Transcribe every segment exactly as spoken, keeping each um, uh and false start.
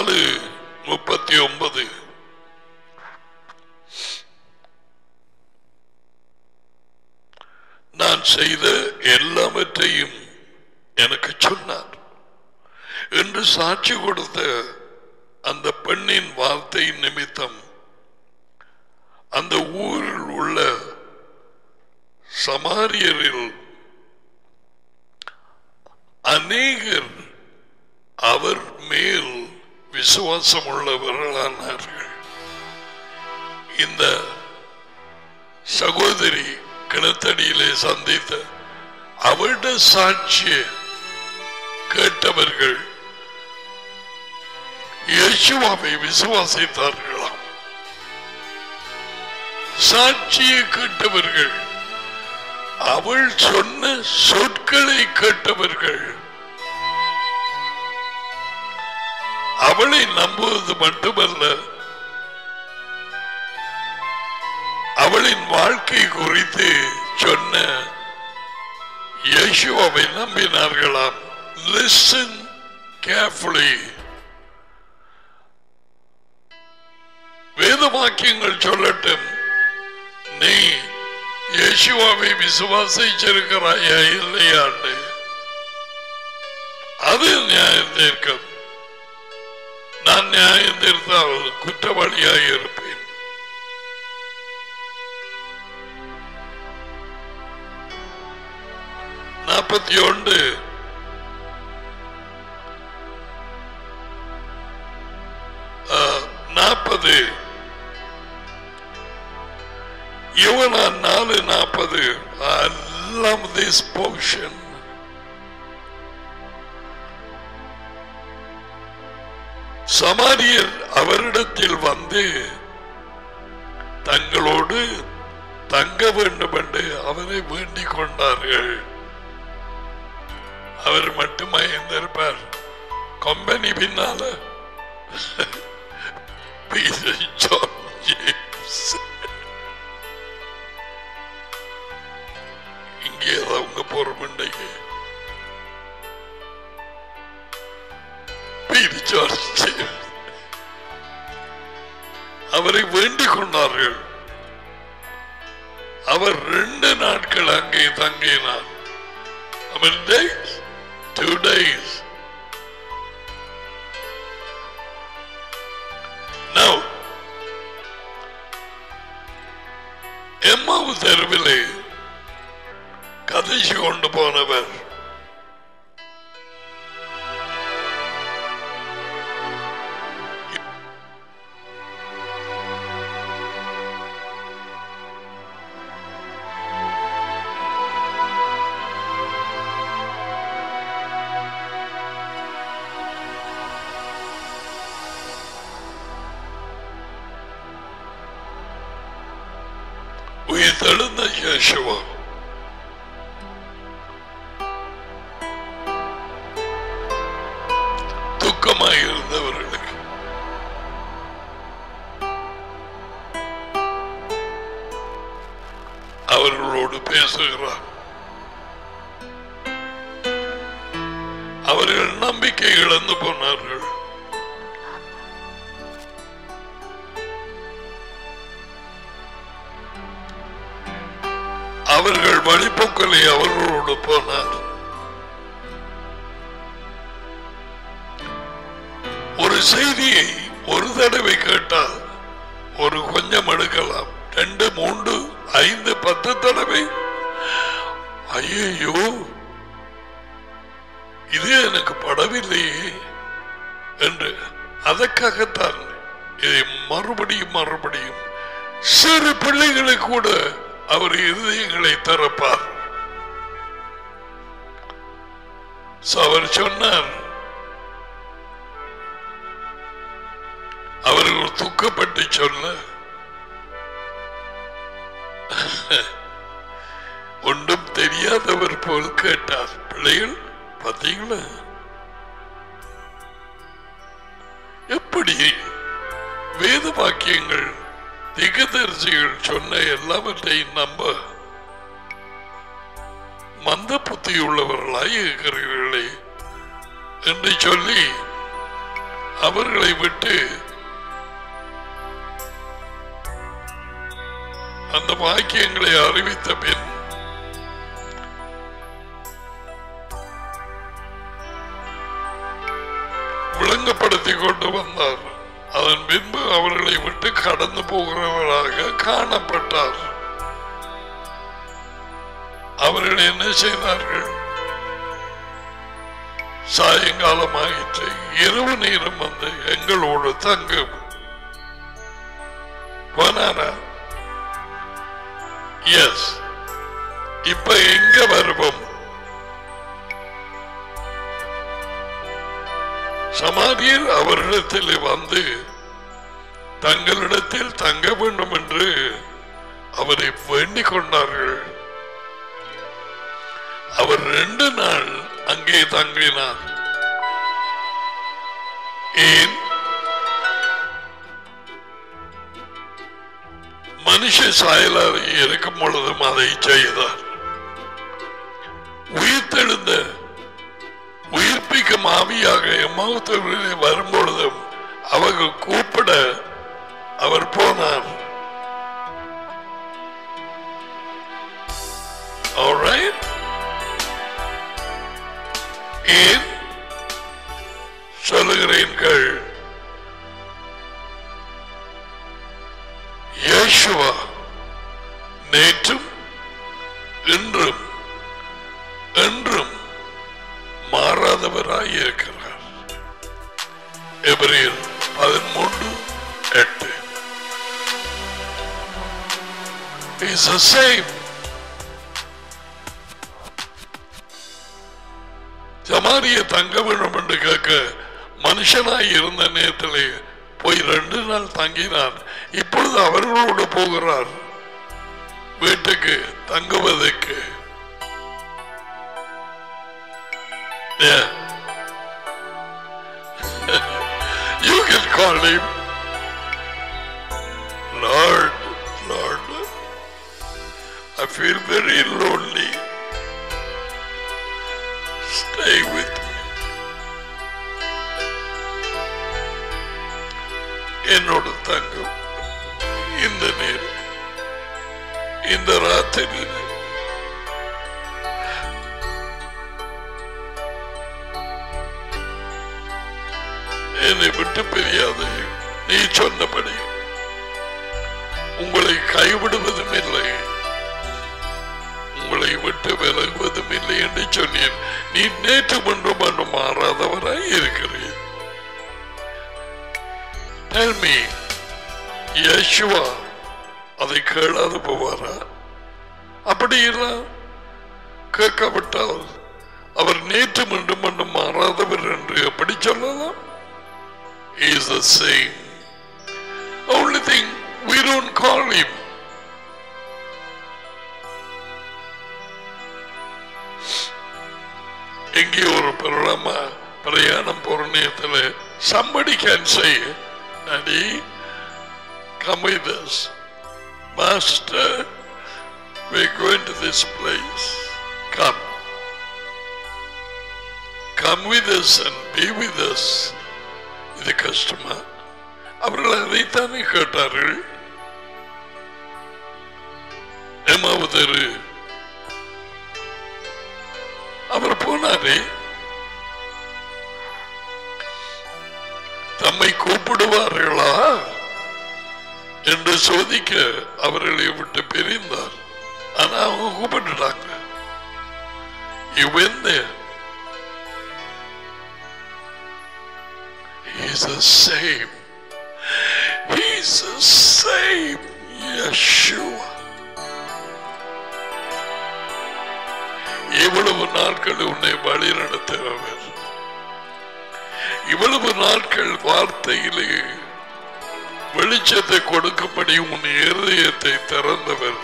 நாலு முப்பத்தி ஒன்பது. நான் செய்த எல்லாவற்றையும் எனக்கு சொன்னார் என்று சாட்சி கொடுத்த அந்த பெண்ணின் வார்த்தை நிமித்தம் அந்த ஊரில் உள்ள சமாரியரில் அநேகர் அவர் மேல் விசுவாசம் உள்ளவர்களானார்கள். இந்த சகோதரி கிணத்தடியிலே சந்தித்த அவருடைய சாட்சியை கேட்டவர்கள் இயேசுவை விசுவாசித்தார்களாம். சாட்சியை கேட்டவர்கள், அவள் சொன்ன சொற்களை கேட்டவர்கள் அவளை நம்புவது மட்டுமல்ல, அவளின் வாழ்க்கை குறித்து சொன்ன இயேசுவை நம்பினார்களாம். Listen carefully. வேதவாக்கியங்கள் சொல்லட்டும், நீ இயேசுவை விசுவாசிச்சிருக்கிறாயா இல்லையாண்டு அது நியாயம் தீர்க்கும். நான் நியாயம் தீர்த்தால் குற்றவாளியாக இருப்பேன். நாற்பத்தி ஒன்று நாற்பது யோவான் நாலு நாற்பது. I love this portion. சமாரியர் அவரிடத்தில் வந்து தங்களோடு தங்க வேண்டும் என்று அவரை வேண்டிக் கொண்டார்கள். அவர் மட்டுமா இருந்திருப்பார்? கம்பெனி பின்னால இங்கே அவங்க பொறுமண்டைக்கு அவரை வேண்டிக் கொண்டார்கள். அவர் ரெண்டு நாட்கள் அங்கே தங்கினார். Two days. Now, எம்மாவு தெருவிலே கதைச்சு கொண்டு போனவர் உயிர்த்தெழுந்த இயேசுவா. துக்கமாயிருந்தவர்களுக்கு அவர்களோடு பேசுகிறார். அவர்கள் நம்பிக்கை இழந்து போனார்கள். அவர்கள் வழிபோக்கலை அவர்களோடு போனார். ஒரு செய்தியை ஒரு தடவை கேட்டால் ஒரு கொஞ்சம் எடுக்கலாம். ரெண்டு மூன்று ஐந்து பத்து தடவை ஐயோ இது எனக்கு படவில்லையே என்று அதற்காகத்தான் இதை மறுபடியும் மறுபடியும் சிறு பிள்ளைகளை கூட அவர் இருதயங்களை திறப்பார். அவர் சொன்னார், அவர்கள் துக்கப்பட்டு சொல்ல ஒன்றும் தெரியாதவர் போல் கேட்டார். பிள்ளைகள் பார்த்தீங்களா எப்படி வேத வாக்கியங்கள் திகதரிசிகள் சொன்ன எல்லாவற்றையும் நம்ப மந்த புத்தி உள்ளவர்களாய் இருக்கிறீர்களே என்று சொல்லி அவர்களை விட்டு அந்த வாக்கியங்களை அறிவித்த பின் விளங்கப்படுத்திக் கொண்டு வந்தார். அதன் பின்பு அவர்களை விட்டு கடந்து போகிறவராக காணப்பட்டார். அவர்கள் என்ன செய்தார்கள்? சாயங்காலம் ஆயிற்று, இரவு நேரம் வந்து எங்களோடு தங்கும் போனாரா? எஸ். இப்ப எங்க வருவோம்? சமாரியர் அவரிடத்தில் வந்து தங்களிடத்தில் தங்க வேண்டும் என்று அவரை வேண்டிக் கொண்டார்கள். அவர் ரெண்டு நாள் அங்கே தங்கினார். ஏன்? மனுஷ சாயலாக இருக்கும் பொழுதும் அதை செய்தார். உயிர்த்தெழுந்த உயிர்ப்பிக்கும் ஆவியாக எம்மாவுத்தவர்களை வரும்பொழுதும் அவர்கள் கூப்பிட அவர் போனார். Alright? ஏன் சொல்லுகிறீர்கள்? யேசுவா நேற்றும் இன்றும் என்றும் மாறாதவராய் இருக்கிறார். எபிரேயர் பதிமூன்று எட்டு. He's the same. சமாரிய தங்க வேண்டும் என்று கேட்க மனுஷனாய் இருந்த நேரத்திலே போய் ரெண்டு நாள் தங்கினார். இப்பொழுது அவர்களோடு போகிறார் வீட்டுக்கு தங்குவதற்கு. Yeah. You can call him Lord, Lord. I feel very lonely. Stay with me. என்னோடு தங்கும் இந்த நேரம், இந்த ராத்திரி. என்னை விட்டு பிரியாது. நீ சொன்னபடி உங்களை கைவிடுவதும் இல்லை, உங்களை விட்டு விலகுவதும் இல்லை என்று சொன்னேன். நீ நேற்று ஒன்றும் ஒன்றும் மாறாதவராய் இருக்கிறேன். Tell me, யேசுவா அதை கேளாது போவாரா? அப்படி இல்லை கேட்கப்பட்டால் அவர் நேற்று ஒன்றும் ஒன்றும் மாறாதவர் என்று எப்படி சொல்லலாம்? He is the same. Only thing, we don't call him. எங்கே ஒரு பிரயாண பிரயாணம் போற நேரத்தில் somebody can say, Daddy, come with us. Master, we're going to this place. Come. Come with us and be with us. இது கஷ்டமா? அவர்கள் அதைத்தானே கேட்டார்கள். எம்மாவுதரு அவர் போனாரே, தம்மை கூப்பிடுவார்களா என்று சோதிக்க அவர்களை விட்டு பிரிந்தார். ஆனா அவங்க கூப்பிட்டுட்டாங்க. You went there. He's the same. He's the same. Yeshua. இவ்வளவு நாட்கள் உன்னை வழி நடத்துகிறவர், இவ்வளவு நாட்கள் வார்த்தையிலே வெளிச்சத்தை கொடுக்கும்படி உன் இருதயத்தை திறந்தவர்,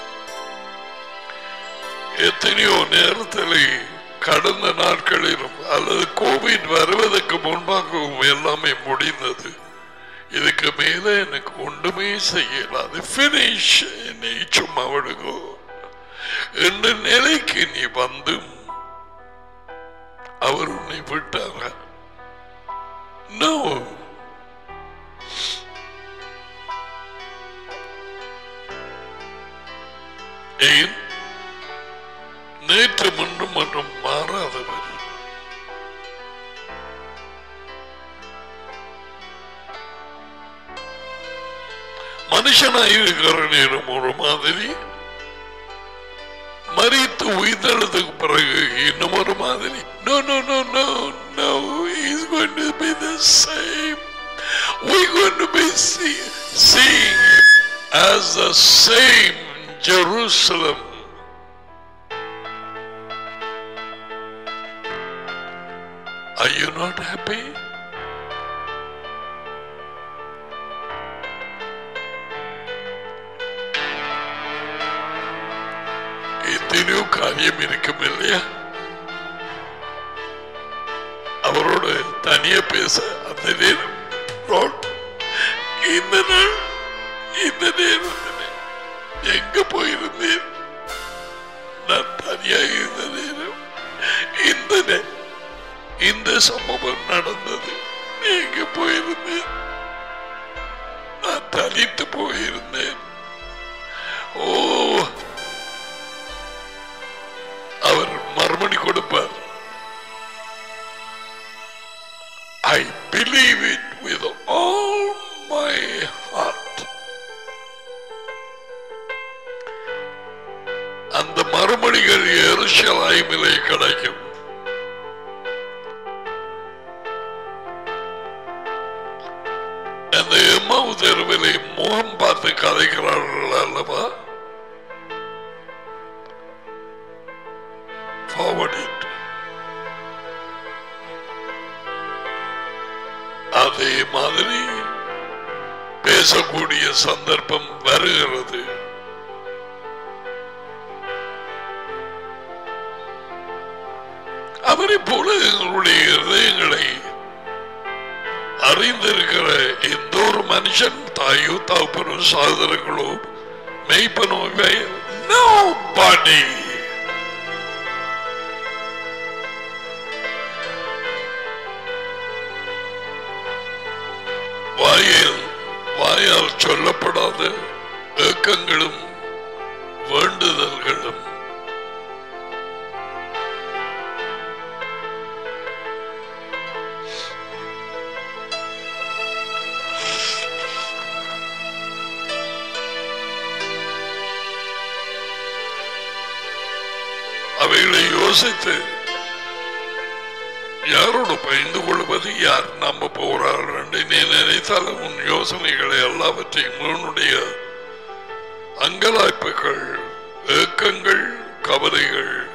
எத்தனையோ நேரத்தில் கடந்த நாட்களிலும் அல்லது கோவிட் வருவதற்கு முன்பாகவும் எல்லாமே முடிந்தது. இதுக்கு மேல எனக்கு ஒன்றுமே செய்யலாது, பினிஷ், என்னை சும்மா விடுங்கோ என்ற நிலைக்கு நீ வந்தும் அவர் உன்னை விட்டார. No. ஏன் நேற்று முன்னும் மற்றும் மாறாதவர். மனுஷனாய் இருக்கிற நேரம் ஒரு மாதிரி, மரித்து உயிர்த்தெழுதுக்கு பிறகு இன்னும் ஒரு மாதிரி. No, no, no, no, no. He's going to be the same. We're going to be see, seeing him as the same Jerusalem. Are you not happy? எத்தனையோ காரியம் இருக்கும் இல்லையா? அவரோட தனியா பேச அந்த நேரம், இந்த நாள் இந்த நேரம் எங்க போயிருந்தேன்? நான் தனியாக இருந்த நேரம் இந்த இந்த சம்பவம் நடந்தது. எங்க போயிருந்தேன்? நான் தனித்து போயிருந்தேன். ஓ, அவர் மறுமணி கொடுப்பார். I believe it with all my heart. அந்த மறுமணிகள் எருசலேமிலே கிடைக்கும். அந்த எம்மாவு தெருவிலே முகம் பார்த்து கதைக்கிறார்கள் அல்லவா? Forward it. அதே மாதிரி பேசக்கூடிய சந்தர்ப்பம் வருகிறது. அவரை போல எங்களுடைய இருதயங்களை அறிந்திருக்கிற எந்த ஒரு மனுஷன், தாயோ தகப்பனோ சகோதரங்களோ மெய்ப்பனோ, nobody. வாயில் வாயால் சொல்லப்படாத ஏக்கங்களும் வேண்டுதல்களும் அவைகளை யோசித்து யாரோடு பயந்து கொள்வது, யார் நம்ப போகிறார்கள் என்று நீ நினைத்தாலும் உன் யோசனைகளை எல்லாவற்றையும் உன்னுடைய அங்கலாய்ப்புகள், ஏக்கங்கள், கவலைகள்